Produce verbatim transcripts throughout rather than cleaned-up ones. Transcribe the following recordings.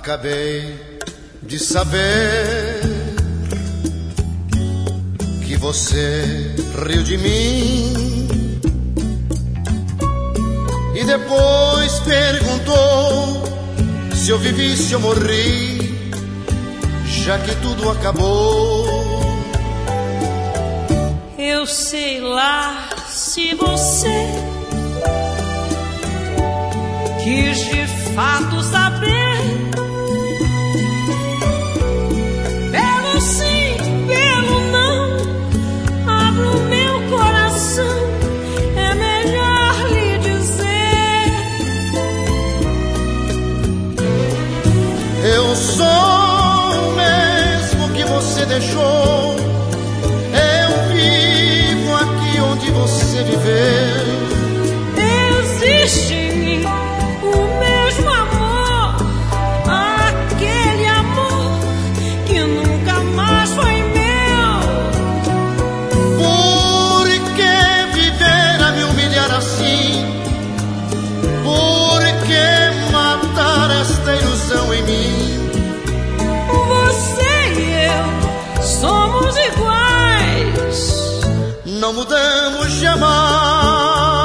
Acabei de saber que você riu de mim e depois perguntou se eu vivi, se eu morri, já que tudo acabou. Eu sei lá se você quis de fato saber. Pelo sim, pelo não, abro meu coração, é melhor lhe dizer. Eu sou o mesmo que você deixou. Eu vivo aqui onde você viveu. Existe em mim o mesmo amor, aquele amor que nunca mais foi meu. Por que viver a me humilhar assim? Por que matar esta ilusão em mim? Você e eu somos iguais, não mudamos jamais.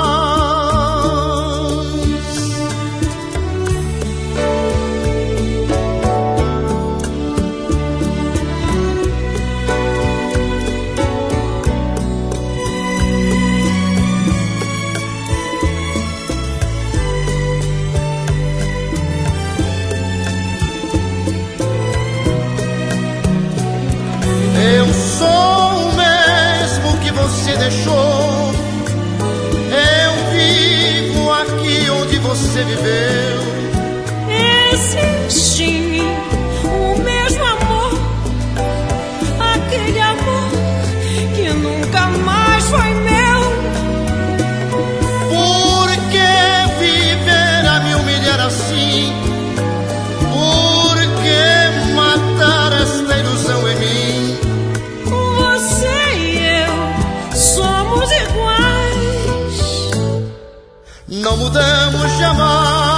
Eu sou o mesmo que você deixou. Eu vivo aqui onde você viveu. existe em mim o mesmo amor, aquele amor que nunca mais foi meu. Por que viver a me humilhar assim? Por que matar esta ilusão em mim? Você e eu somos iguais, não mudamos jamais.